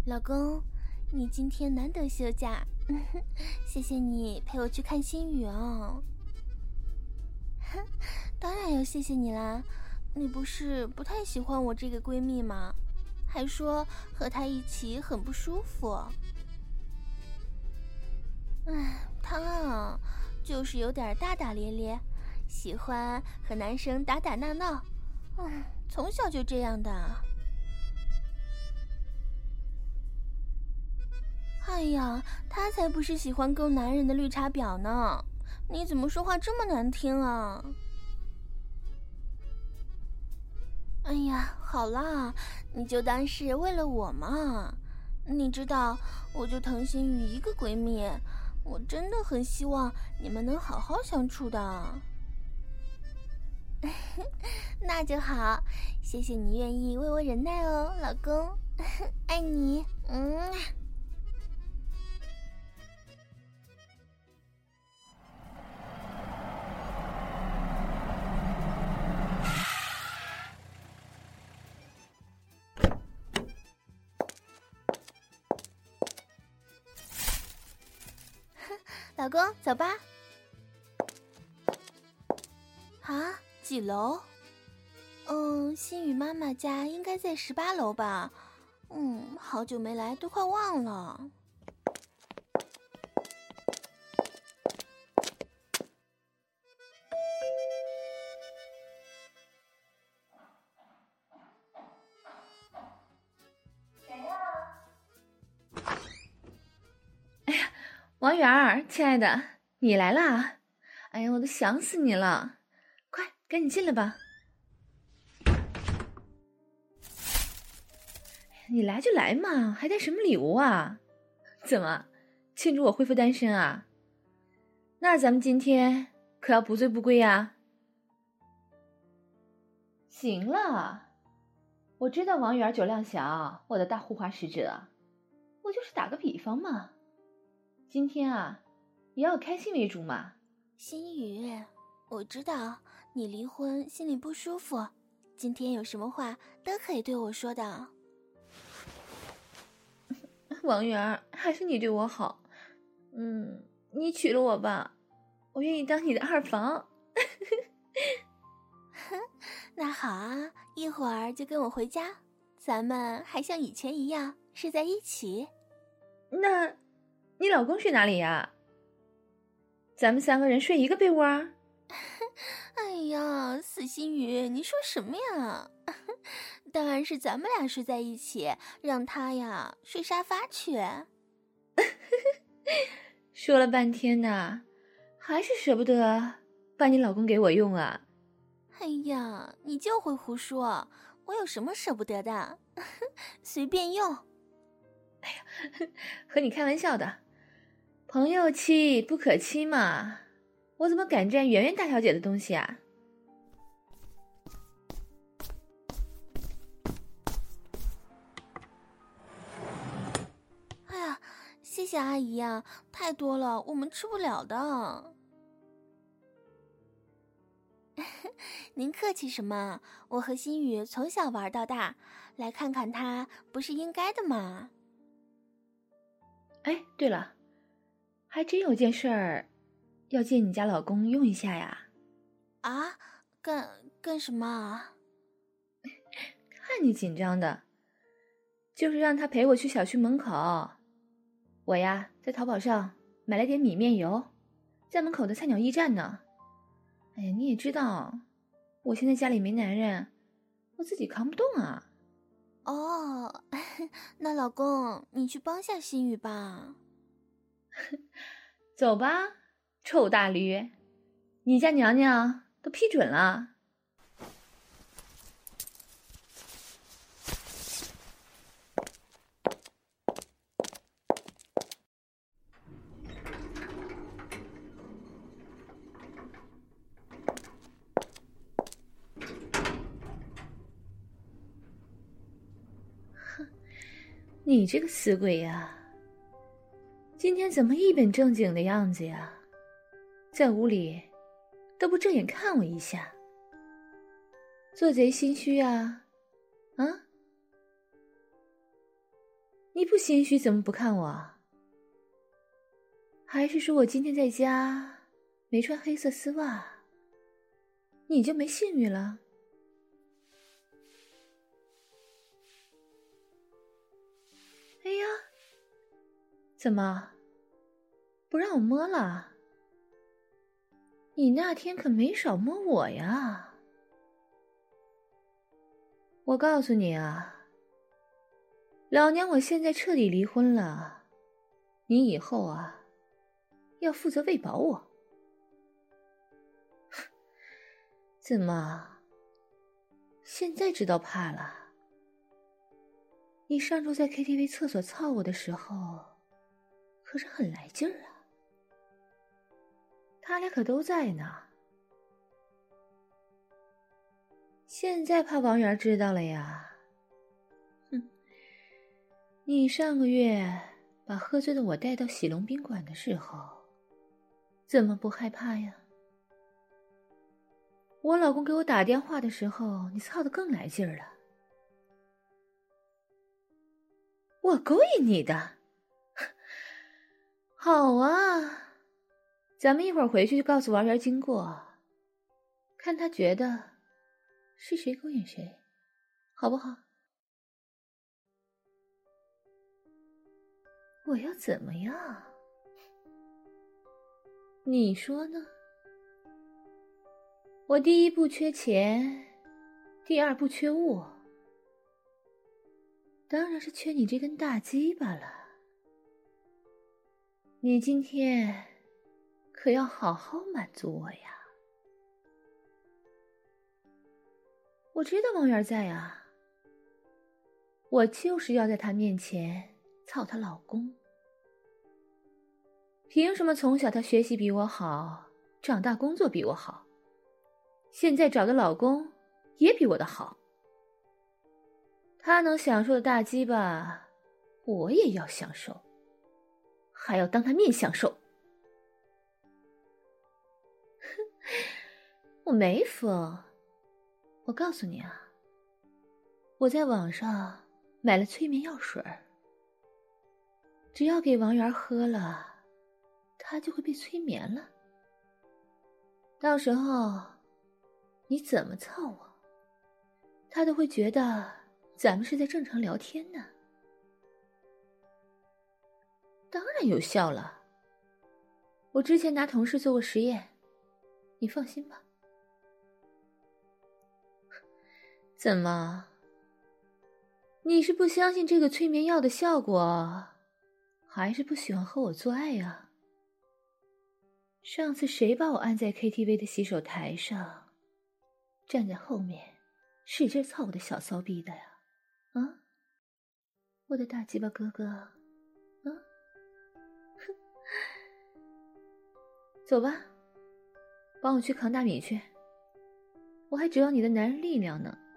老公，你今天难得休假，谢谢你陪我去看星宇哦。当然要谢谢你啦，你不是不太喜欢我这个闺蜜吗？还说和她一起很不舒服。她啊，就是有点大大咧咧，喜欢和男生打打闹闹，从小就这样的。哎呀，她才不是喜欢勾男人的绿茶婊呢！你怎么说话这么难听啊？哎呀，好啦，你就当是为了我嘛。你知道，我就疼心雨一个闺蜜，我真的很希望你们能好好相处的。那就好，谢谢你愿意为我忍耐哦，老公，爱你，老公，走吧。啊，几楼？心雨妈妈家应该在18楼吧？好久没来，都快忘了。 王源儿，亲爱的，你来啦！哎呀，我都想死你了，快赶紧进来吧。你来就来嘛，还带什么礼物啊？怎么庆祝我恢复单身啊？那咱们今天可要不醉不归啊。行了，我知道王源酒量小，我的大护花使者，我就是打个比方嘛。今天啊，也要开心为主嘛。 心雨，我知道你离婚心里不舒服，今天有什么话都可以对我说的。 王源，还是你对我好。你娶了我吧，我愿意当你的二房。 那好啊，一会儿就跟我回家，咱们还像以前一样睡在一起。 那你老公睡哪里呀？咱们3个人睡一个被窝啊？ 哎呀，死心雨，你说什么呀？当然是咱们俩睡在一起，让他呀睡沙发去。 说了半天呢，还是舍不得把你老公给我用啊？ 哎呀，你就会胡说，我有什么舍不得的？随便用。 哎呀，和你开玩笑的，朋友妻不可欺嘛，我怎么敢占圆圆大小姐的东西啊？ 哎呀，谢谢阿姨呀，太多了，我们吃不了的。您客气什么？我和心雨从小玩到大，来看看他不是应该的吗？ 哎，对了，还真有件事儿要借你家老公用一下呀。 啊，干什么啊？ 看你紧张的，就是让他陪我去小区门口。我呀，在淘宝上买了点米面油，在门口的菜鸟驿站呢。哎呀，你也知道，我现在家里没男人，我自己扛不动啊。 哦，那老公，你去帮下心雨吧。 走吧，臭大驴，你家娘娘都批准了。你这个死鬼呀，今天怎么一本正经的样子呀？在屋里都不正眼看我一下，做贼心虚啊？啊？ 你不心虚怎么不看我？还是说我今天在家没穿黑色丝袜，你就没性欲了？哎呀，怎么不让我摸了？你那天可没少摸我呀！我告诉你啊，老娘我现在彻底离婚了，你以后啊要负责喂饱我。怎么现在知道怕了？你上周在 KTV 厕所操我的时候可是很来劲儿啊，他俩可都在呢。现在怕王源知道了呀？哼，你上个月把喝醉的我带到喜龙宾馆的时候，怎么不害怕呀？我老公给我打电话的时候，你操得更来劲儿了。我勾引你的？好啊，咱们一会儿回去就告诉王源经过，看他觉得是谁勾引谁，好不好？我要怎么样？你说呢？我第一不缺钱，第二不缺物，当然是缺你这根大鸡巴了。你今天可要好好满足我呀！我知道王源在啊，我就是要在他面前操她老公。凭什么从小她学习比我好，长大工作比我好，现在找的老公也比我的好？他能享受的大鸡巴，我也要享受，还要当他面享受。我没疯，我告诉你啊，我在网上买了催眠药水，只要给王源喝了，他就会被催眠了。到时候你怎么操我，他都会觉得咱们是在正常聊天呢。当然有效了，我之前拿同事做过实验，你放心吧。怎么，你是不相信这个催眠药的效果，还是不喜欢和我做爱呀？上次谁把我按在 KTV 的洗手台上，站在后面使劲操我的小骚逼的呀？啊，我的大鸡巴哥哥，啊，哼，走吧，帮我去扛大米去，我还指望你的男人力量呢。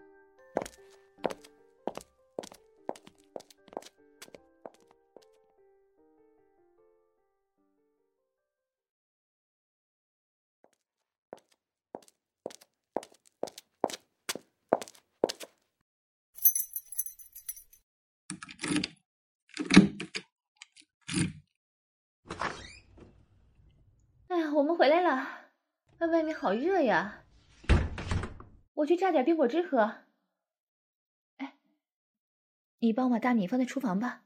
哎呀，我们回来了，外面好热呀，我去榨点冰果汁喝。哎，你帮我把大米放在厨房吧。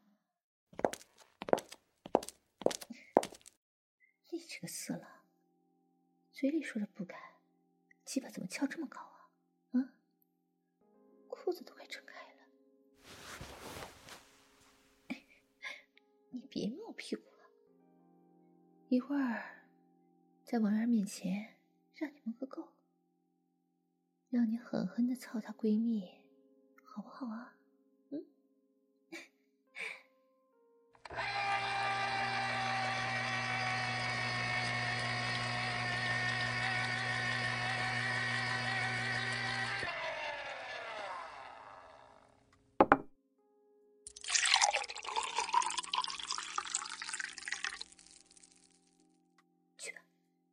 你这个色狼，嘴里说着不敢，鸡巴怎么翘这么高啊？啊，裤子都快撑开了。你别摸我屁股了，一会儿在王源面前让你摸个够，让你狠狠地操她闺蜜，好不好啊？嗯。去吧，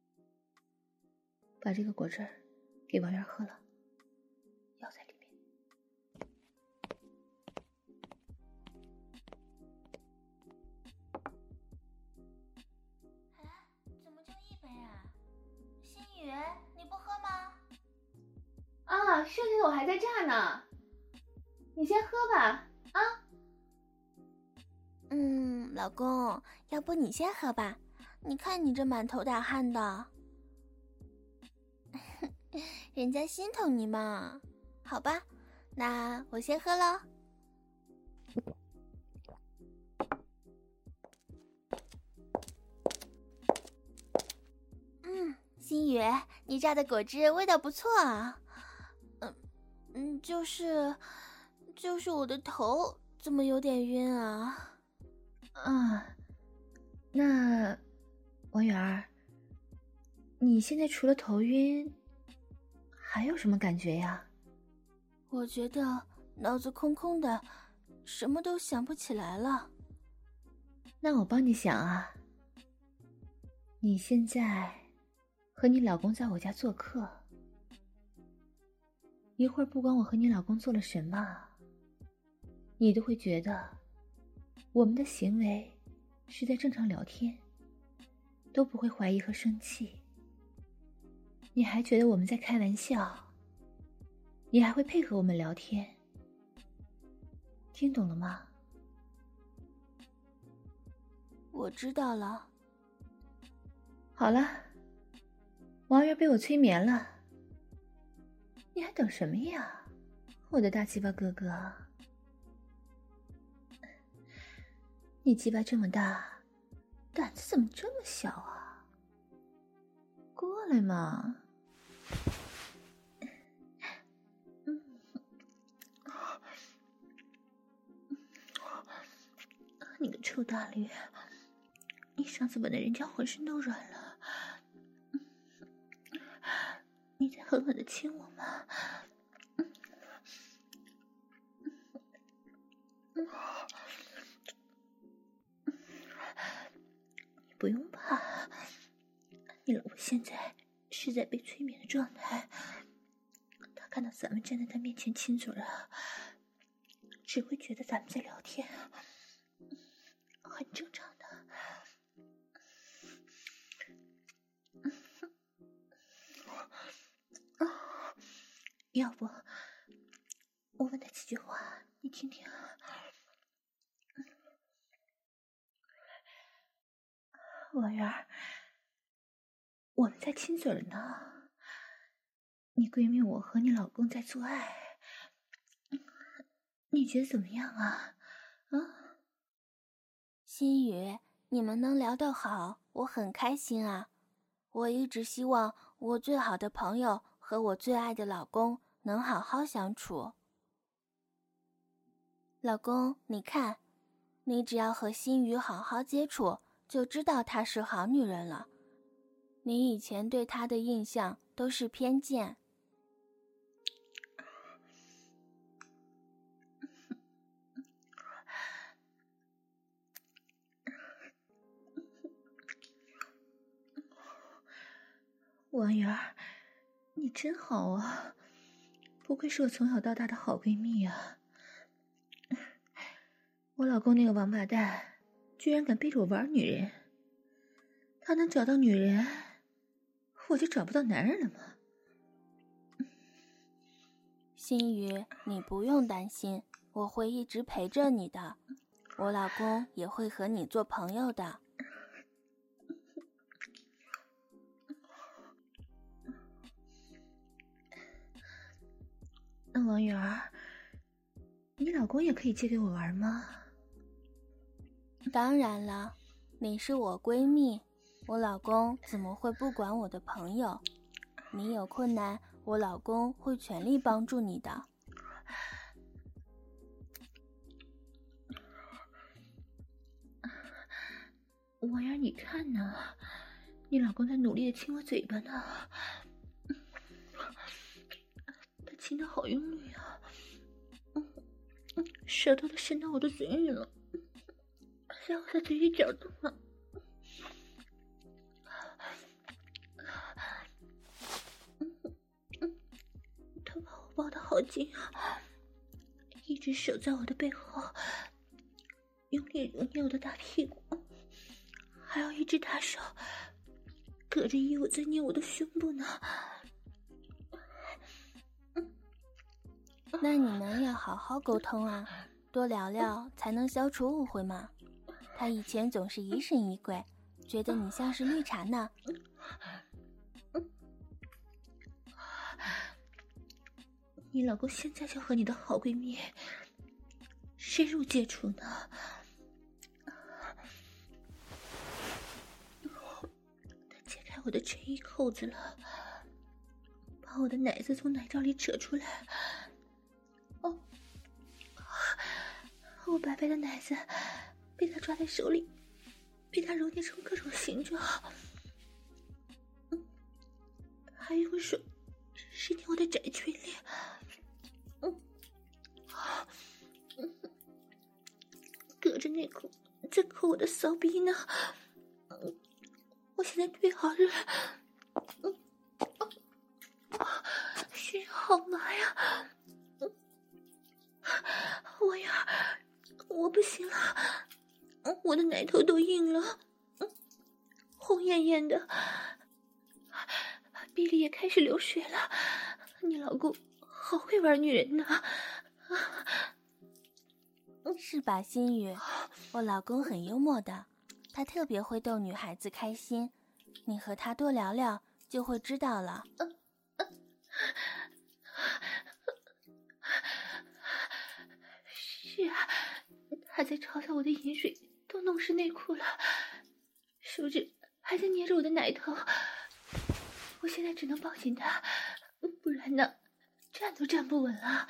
把这个果汁给王源喝了，药在里面。 宇，你不喝吗？ 啊，剩下的我还在这儿呢，你先喝吧，啊。 老公，要不你先喝吧，你看你这满头大汗的。人家心疼你嘛。好吧，那我先喝咯。心宇，你榨的果汁味道不错啊。就是我的头怎么有点晕啊？ 那王源儿，你现在除了头晕，还有什么感觉呀？ 我觉得脑子空空的，什么都想不起来了。 那我帮你想啊。你现在和你老公在我家做客，一会儿不管我和你老公做了什么，你都会觉得我们的行为是在正常聊天，都不会怀疑和生气。你还觉得我们在开玩笑，你还会配合我们聊天。听懂了吗？ 我知道了。 好了，王源被我催眠了，你还等什么呀，我的大鸡巴哥哥？你鸡巴这么大，胆子怎么这么小啊？过来嘛。你个臭大驴，你上次吻的人家浑身都软了，你再狠狠的亲我吗？你不用怕，你老婆现在是在被催眠的状态，她看到咱们站在她面前亲嘴了，只会觉得咱们在聊天，很正常的。要不我问他几句话，你听听。王源儿，我们在亲嘴呢，你闺蜜我和你老公在做爱，你觉得怎么样啊？ 心宇，你们能聊得好，我很开心啊。我一直希望我最好的朋友和我最爱的老公能好好相处。老公，你看，你只要和心宇好好接触，就知道她是好女人了。你以前对她的印象都是偏见。 王源儿，你真好啊，不愧是我从小到大的好闺蜜啊。我老公那个王八蛋居然敢背着我玩女人，他能找到女人，我就找不到男人了吗？ 心宇，你不用担心，我会一直陪着你的，我老公也会和你做朋友的。 那王源儿，你老公也可以借给我玩吗？ 当然了，你是我闺蜜，我老公怎么会不管我的朋友？你有困难，我老公会全力帮助你的。 王源儿，你看呢，你老公在努力的亲我嘴巴呢，他亲得好用力啊，舌头都伸到我的嘴里了，让我在嘴里搅动了。他把我抱得好紧啊，一只手在我的背后用力揉捏我的大屁股，还有一只大手隔着衣物在捏我的胸部呢。 那你们要好好沟通啊，多聊聊才能消除误会嘛。他以前总是疑神疑鬼，觉得你像是绿茶呢。 你老公现在就和你的好闺蜜深入接触呢。他解开我的衬衣扣子了，把我的奶子从奶罩里扯出来。我白白的奶子被他抓在手里，被他揉捏成各种形状，还用手伸进我的窄裙里。隔着内裤在抠我的骚逼呢。我现在腿好热，心好麻呀。我不行了，我的奶头都硬了，红艳艳的，鼻里也开始流水了。你老公好会玩女人呢。 是吧，心雨？我老公很幽默的，他特别会逗女孩子开心，你和他多聊聊就会知道了。 是啊，他在嘲笑我的饮水都弄湿内裤了，手指还在捏着我的奶头。我现在只能抱紧他，不然呢站都站不稳了。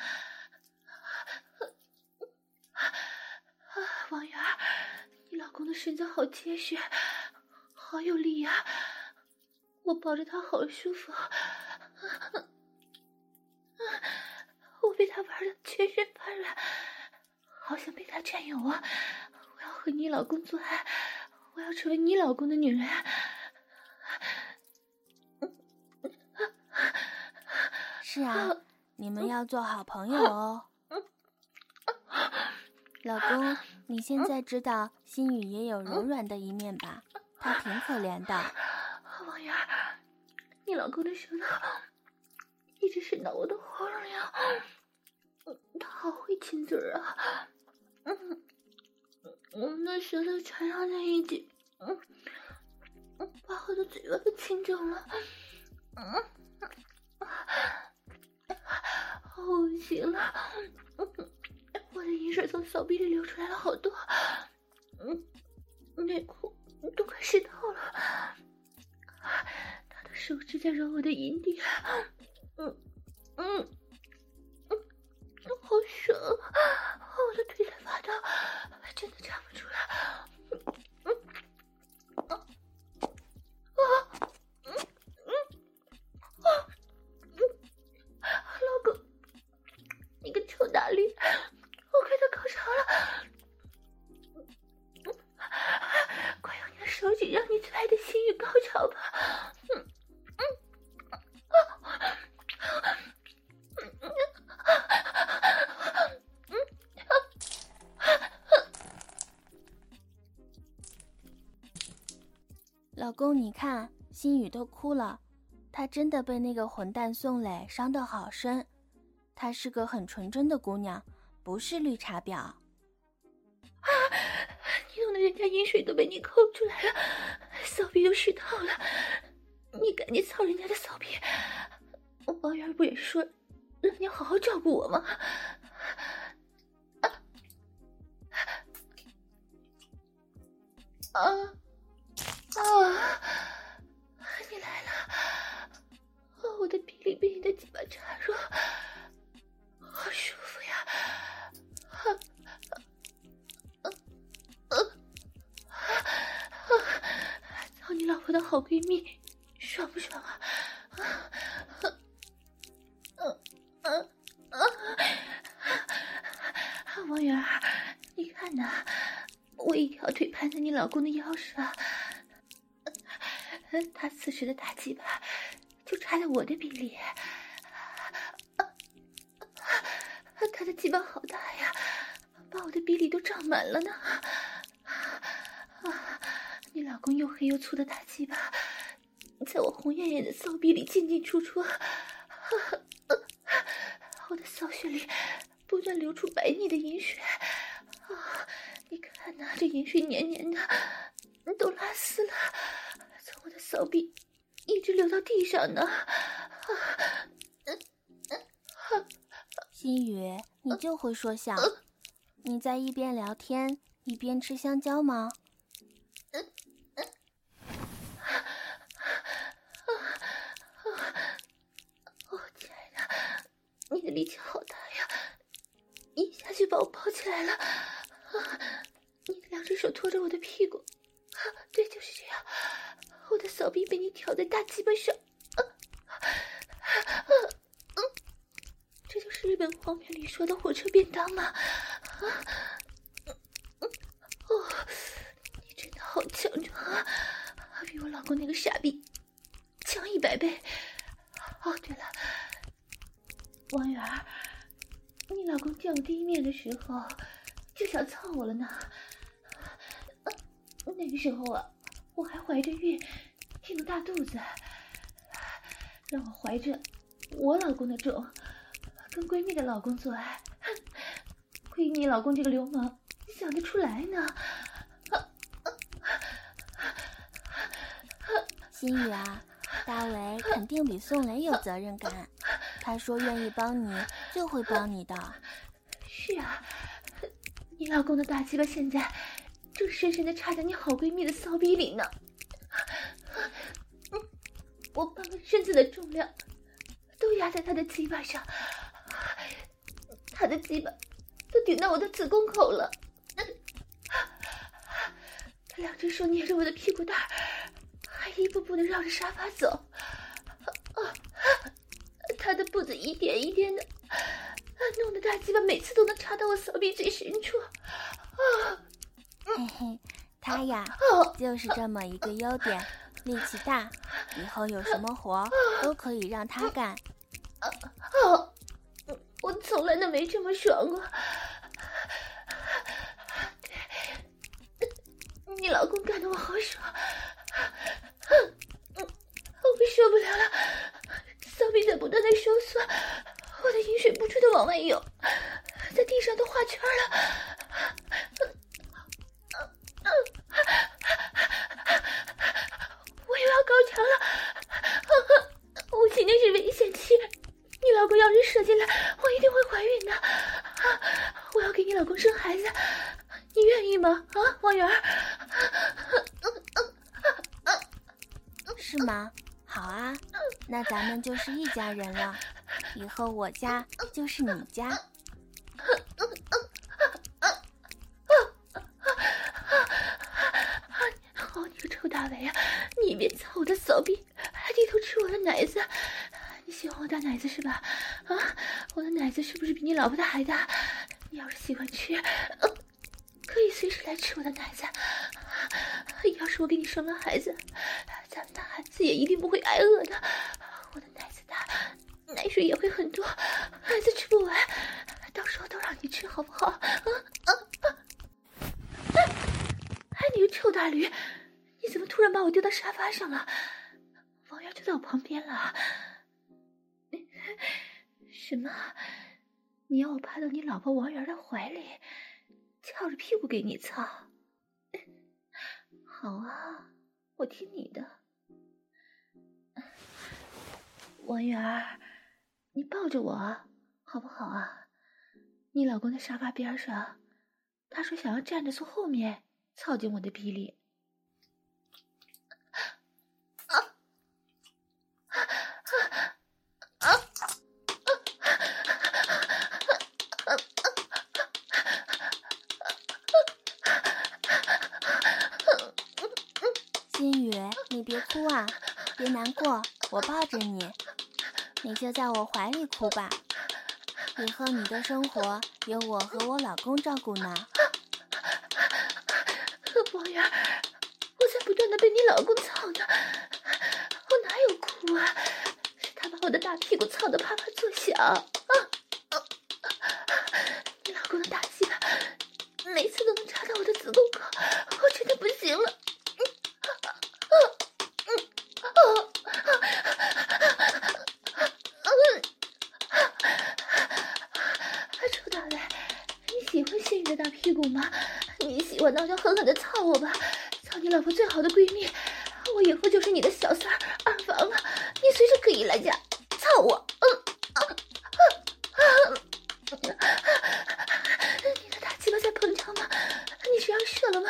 王源，你老公的身子好结实，好有力呀，我抱着他好舒服。我被他玩的全身发软，好想被他占有啊！我要和你老公做爱，我要成为你老公的女人。 是啊，你们要做好朋友哦。老公，你现在知道心雨也有柔软的一面吧？她挺可怜的。 王源，你老公的舌头一直伸到我的喉咙里，他好会亲嘴啊！那舌头缠绕在一起，把我的嘴巴都亲肿了。好恶心了！我的饮水从小臂里流出来了好多，内裤都快湿透了。他的手指在揉我的阴蒂，好爽啊！我的腿在发抖，真的站不住了。老公，你个臭大力，我快到高潮了，快用你的手指让你最爱的心雨高潮吧。 老公，你看，心雨都哭了，她真的被那个混蛋宋磊伤得好深。她是个很纯真的姑娘，不是绿茶婊。 你弄得人家饮水都被你抠出来了，骚逼都湿透了，你赶紧操人家的骚逼！王源不也说让你好好照顾我吗？你来了！我的屁里被你的鸡巴插入，好舒服呀！操你老婆的好闺蜜，爽不爽啊？王源，你看呐，我一条腿盘在你老公的腰上，他此时的大鸡巴就插在我的逼里，他的鸡巴好大呀，把我的逼里都胀满了呢。你老公又黑又粗的大鸡巴在我红艳艳的骚逼里进进出出，我的骚穴里不断流出白腻的银水。你看呐，这银水黏黏的，都拉丝了，从我的骚逼一直流到地上呢。 心雨，你就会说笑。你在一边聊天一边吃香蕉吗？ 亲爱的，你的力气好大呀，一下就把我抱起来了。你的两只手托着我的屁股，对，就是这样。我的骚逼被你挑在大鸡巴上。这就是日本荒谬里说的火车便当吗？你真的好强壮啊，比我老公那个傻逼强100倍。对了，王源儿，你老公见我第一面的时候就想操我了呢。那个时候啊，我还怀着孕，挺个大肚子，让我怀着我老公的重跟闺蜜的老公做爱，亏你老公这个流氓想得出来呢。 心雨啊，大伟肯定比宋雷有责任感，他说愿意帮你就会帮你的。 是啊，你老公的大鸡巴现在正深深地插在你好闺蜜的骚逼里呢。我半个身子的重量都压在他的鸡巴上，他的鸡巴都顶到我的子宫口了。他两只手捏着我的屁股蛋，还一步步地绕着沙发走。他的步子一颠一颠的，弄得大鸡巴每次都能插到我骚逼最深处。 嘿嘿，他呀，就是这么一个优点，力气大，以后有什么活都可以让他干。 我从来都没这么爽过。你老公干得我好爽，我受不了了，骚逼在不断的收缩，我的饮水不住的往外涌，在地上都画圈了。我又要高潮了，我现在是危险期，你老公要是射进来，我一定会怀孕的。我要给你老公生孩子，你愿意吗？王源儿。 是吗？好啊，那咱们就是一家人了，以后我家就是你家。 你个臭大伟啊，你一边操我的骚逼，还低头吃我的奶子，你喜欢我大奶子是吧？我的奶子是不是比你老婆的还大？你要是喜欢吃，可以随时来吃我的奶子。要是我给你生了孩子，咱们的孩子也一定不会挨饿的。我的奶子大，奶水也会很多，孩子吃不完，到时候都让你吃好不好？你个臭大驴，你怎么突然把我丢到沙发上了？王源就在我旁边了。什么？你要我趴到你老婆王源的怀里，翘着屁股给你操？好啊，我听你的。王源，你抱着我好不好啊？你老公在沙发边上，他说想要站着从后面操进我的逼里。 心雨，你别哭啊，别难过，我抱着你，你就在我怀里哭吧。以后你的生活有我和我老公照顾呢。 王源，我在不断的被你老公操呢，我哪有哭啊？是他把我的大屁股操得啪啪作响。你老公的大鸡巴每次都能插到我的子宫口，我真的不行了。 欢的就狠狠的操我吧，操你老婆最好的闺蜜，我以后就是你的小三儿、二房了，你随时可以来家操我。你的大鸡巴在膨胀吗？你是要射了吗？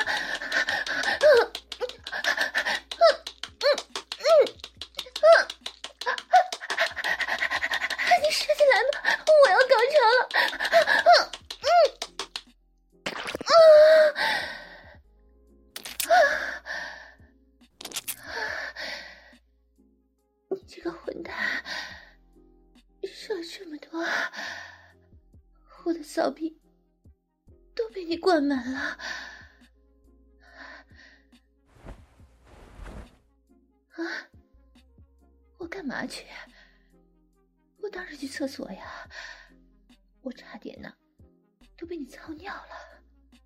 你射进来吧，我要高潮了。你这个混蛋，射了这么多，我的骚逼都被你灌满了。啊！我干嘛去？我当然去厕所呀！我差点呢，都被你操尿了。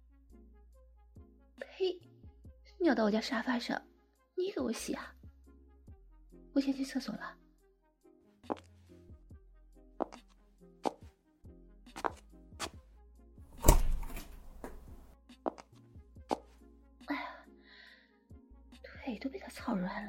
呸！尿到我家沙发上，你给我洗啊！我先去厕所了。哎呀，腿都被他操软了。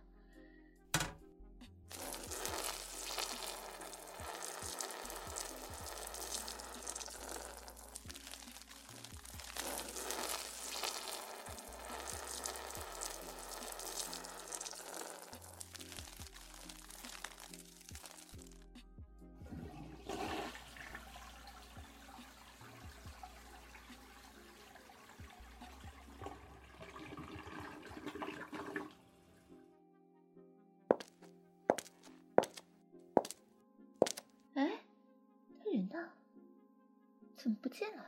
哎，他人呢？怎么不见了？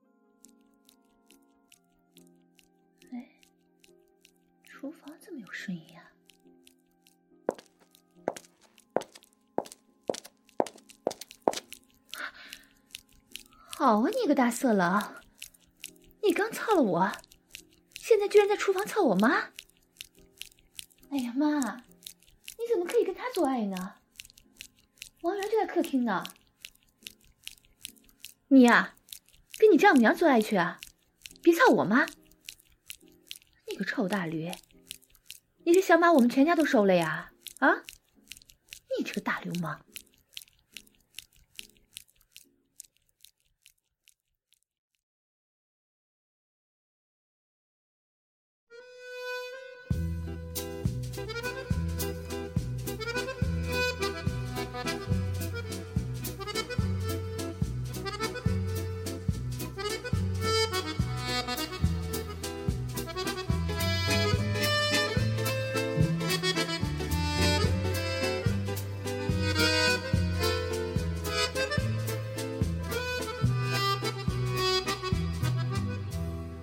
哎，厨房怎么有声音呀？好啊，你个大色狼！你刚操了我，现在居然在厨房操我妈！哎呀妈，你怎么可以跟他做爱呢？王源就在客厅呢。你呀，跟你丈母娘做爱去啊！别操我妈！你个臭大驴，你是想把我们全家都收了呀？啊！你这个大流氓！